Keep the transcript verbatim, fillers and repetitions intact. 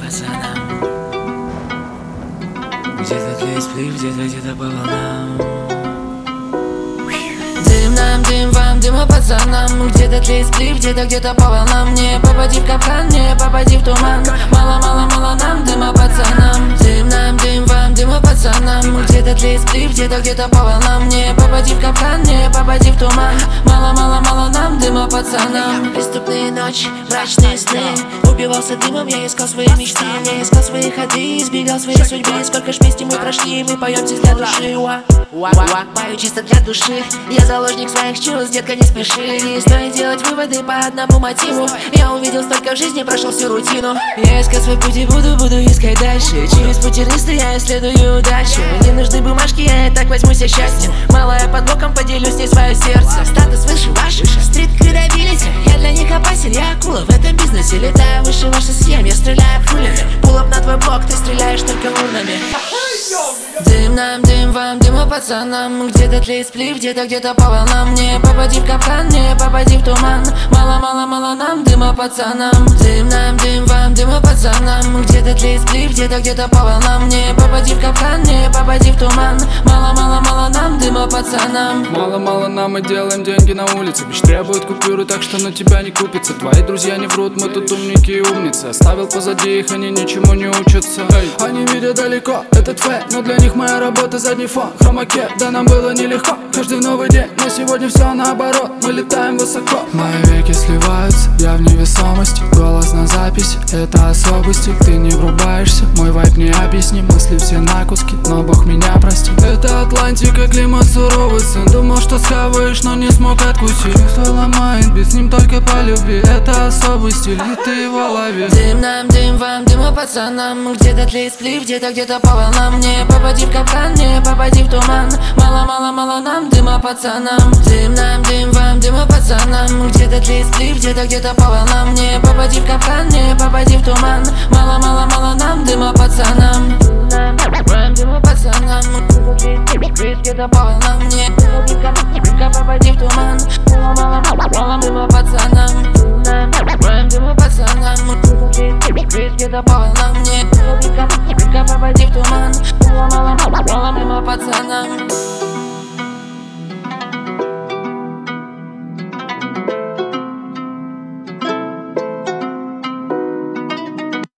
пацанам. Где-то тлеет сплив, где-то где-то по волнам. Дым нам, дым вам, дыма пацанам. Где-то тлеет сплив, где-то где-то по волнам. Не попади в капкан, не попади в туман. Мало, мало, мало нам, дыма пацанам. Дым нам, дым вам, дыма пацанам. Где-то тлеет сплив, где-то где-то по волнам. Не попади в капкан, не попади в туман. Мало, мало, мало нам, дыма пацанам. Преступные ночи, мрачные сны. Убивался дымом, я искал свои мечты. Я искал свои ходы, избегал своей судьбы. Сколько ж песни мы прошли, мы поем здесь для души. Уа, уа, уа, пою чисто для души. Я заложник своих чувств, детка, не спеши. Не стоит делать выводы по одному мотиву. Я увидел столько в жизни, прошел всю рутину. Я искал свой путь и буду, буду искать дальше. Через путь тернистый я исследую удачу. Не нужны бумажки, я и так возьмусь о счастье. Малая под боком, поделюсь с ней свое сердце. Статус выше ваш, стрит кредабилити. Я для них опасен, я акула в этом бизнесе. Летаю выше ваших схем, я стреляю пулями. Пулап на твой блок, ты стреляешь только урнами. Дым нам, дым вам, дыма пацанам. Где-то тлеет сплив, где-то где-то по волнам. Не попади в капкан, не попади в туман. Мало, мало, мало нам, дыма пацанам. Дым нам, дым вам, дыма пацанам. Где-то тлеет сплив, где-то где-то по волнам. Не попади в капкан, не попади в туман. Мало, мало, мало нам, дыма пацанам. Мало-мало нам, мы делаем деньги на улице. Бич требует купюры, так что на тебя не купится. Твои друзья не врут, мы тут умники и умницы. Оставил позади их, они ничему не учатся. Эй, они видят далеко, этот фейк, но для них моя работа задний фон. Хромаке, да нам было нелегко. Каждый новый день, но сегодня все наоборот. Мы летаем высоко. Мои веки сливаются, я в невесомости. Голос на запись, это особости. Ты не врубаешься, мой вайб не объясним. Мысли все на куски, но Бог меня прости. Это Атлантика, климат суровый сын. Думал, что схаваешь, но не смог откусить. Чувство ломает, без с ним только по любви. Это особый стиль, и ты его лови. Дым нам, дым вам, дыма пацанам. Где-то тлеет сплив, где-то где-то по волнам. Не попади в капкан, не попади в туман. Мало, мало, мало нам, дыма пацанам. Дым нам, дым вам, дыма пацанам. Где-то тлеет сплив, где-то где-то по волнам. Не попади в капкан, не попади в туман. Мало, мало, мало нам, дыма пацанам. Дыма пацанам. Где-то по волнам. Не попади в туман. Мало, мало, мало дыма пацанам. Дыма пацанам. Где-то по волнам. Не попади в туман. Мало, мало, мало дыма пацанам.